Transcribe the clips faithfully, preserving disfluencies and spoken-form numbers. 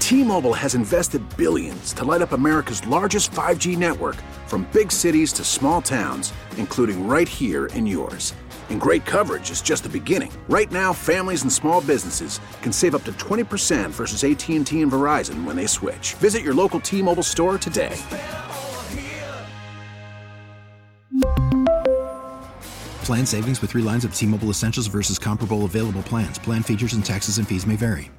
T-Mobile has invested billions to light up America's largest five G network, from big cities to small towns, including right here in yours. And great coverage is just the beginning. Right now, families and small businesses can save up to twenty percent versus A T and T and Verizon when they switch. Visit your local T-Mobile store today. Plan savings with three lines of T-Mobile Essentials versus comparable available plans. Plan features and taxes and fees may vary.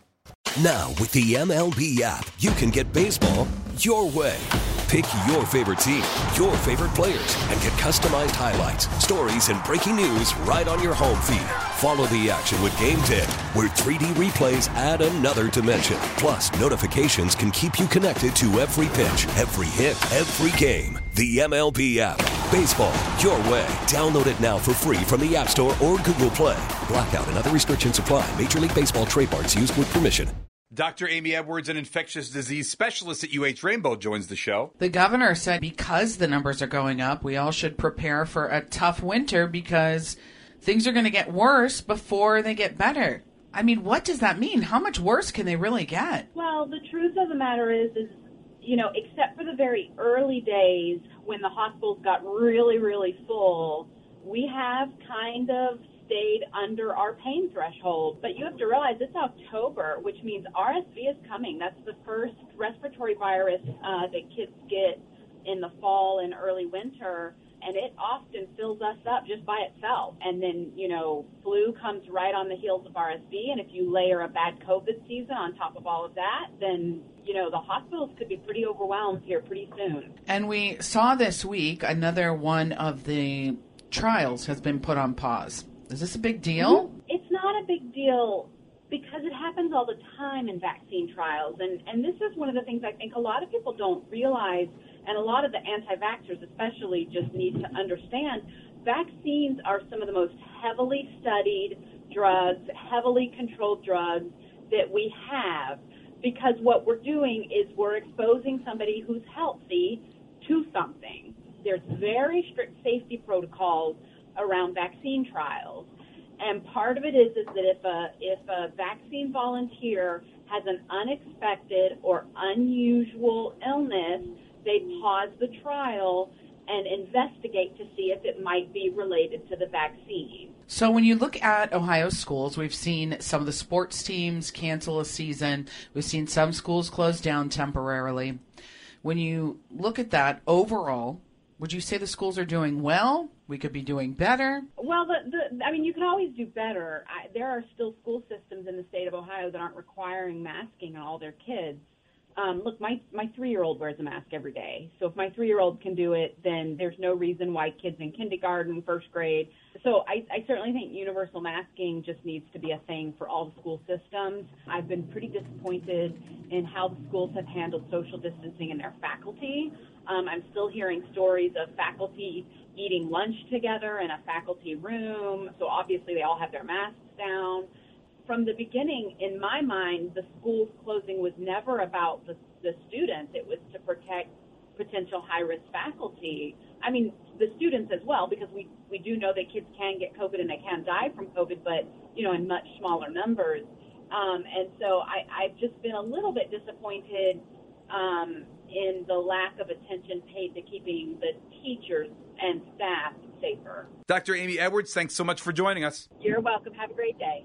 Now, with the M L B app, you can get baseball your way. Pick your favorite team, your favorite players, and get customized highlights, stories, and breaking news right on your home feed. Follow the action with Game Day, where three D replays add another dimension. Plus, notifications can keep you connected to every pitch, every hit, every game. The M L B app. Baseball your way. Download it now for free from the App Store or Google Play. Blackout and other restrictions apply. Major League Baseball trademarks used with permission. Doctor Amy Edwards, an infectious disease specialist at U H Rainbow, joins the show. The governor said because the numbers are going up, we all should prepare for a tough winter because things are going to get worse before they get better. I mean, what does that mean? How much worse can they really get? Well, the truth of the matter is, is, you know, except for the very early days when the hospitals got really, really full, we have kind of stayed under our pain threshold. But you have to realize it's October, which means R S V is coming. That's the first respiratory virus uh, that kids get in the fall and early winter, and it often fills us up just by itself. And then, you know, flu comes right on the heels of R S V, and if you layer a bad COVID season on top of all of that, then, you know, the hospitals could be pretty overwhelmed here pretty soon. And we saw this week another one of the trials has been put on pause. Is this a big deal? It's not a big deal because it happens all the time in vaccine trials. And, and this is one of the things I think a lot of people don't realize, and a lot of the anti-vaxxers especially just need to understand. Vaccines are some of the most heavily studied drugs, heavily controlled drugs that we have, because what we're doing is we're exposing somebody who's healthy to something. There's very strict safety protocols around vaccine trials. And part of it is, is that if a, if a vaccine volunteer has an unexpected or unusual illness, they pause the trial and investigate to see if it might be related to the vaccine. So when you look at Ohio schools, we've seen some of the sports teams cancel a season. We've seen some schools close down temporarily. When you look at that overall, would you say the schools are doing well? We could be doing better? Well, the, the, I mean, you can always do better. I, there are still school systems in the state of Ohio that aren't requiring masking on all their kids. Um, look, my, my three-year-old wears a mask every day. So if my three-year-old can do it, then there's no reason why kids in kindergarten, first grade. So I, I certainly think universal masking just needs to be a thing for all the school systems. I've been pretty disappointed in how the schools have handled social distancing in their faculty. Um, I'm still hearing stories of faculty eating lunch together in a faculty room. So obviously they all have their masks down. From the beginning, in my mind, the school's closing was never about the, the students. It was to protect potential high-risk faculty. I mean, the students as well, because we, we do know that kids can get COVID and they can die from COVID, but, you know, in much smaller numbers. Um, and so I, I've just been a little bit disappointed um, in the lack of attention paid to keeping the teachers and staff safer. Doctor Amy Edwards, thanks so much for joining us. You're welcome. Have a great day.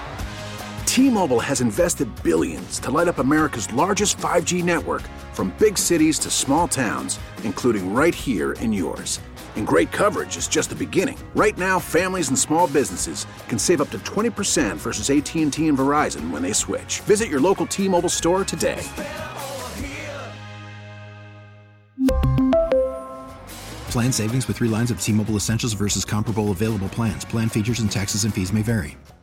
T-Mobile has invested billions to light up America's largest five G network, from big cities to small towns, including right here in yours. And great coverage is just the beginning. Right now, families and small businesses can save up to twenty percent versus A T and T and Verizon when they switch. Visit your local T-Mobile store today. Plan savings with three lines of T-Mobile Essentials versus comparable available plans. Plan features and taxes and fees may vary.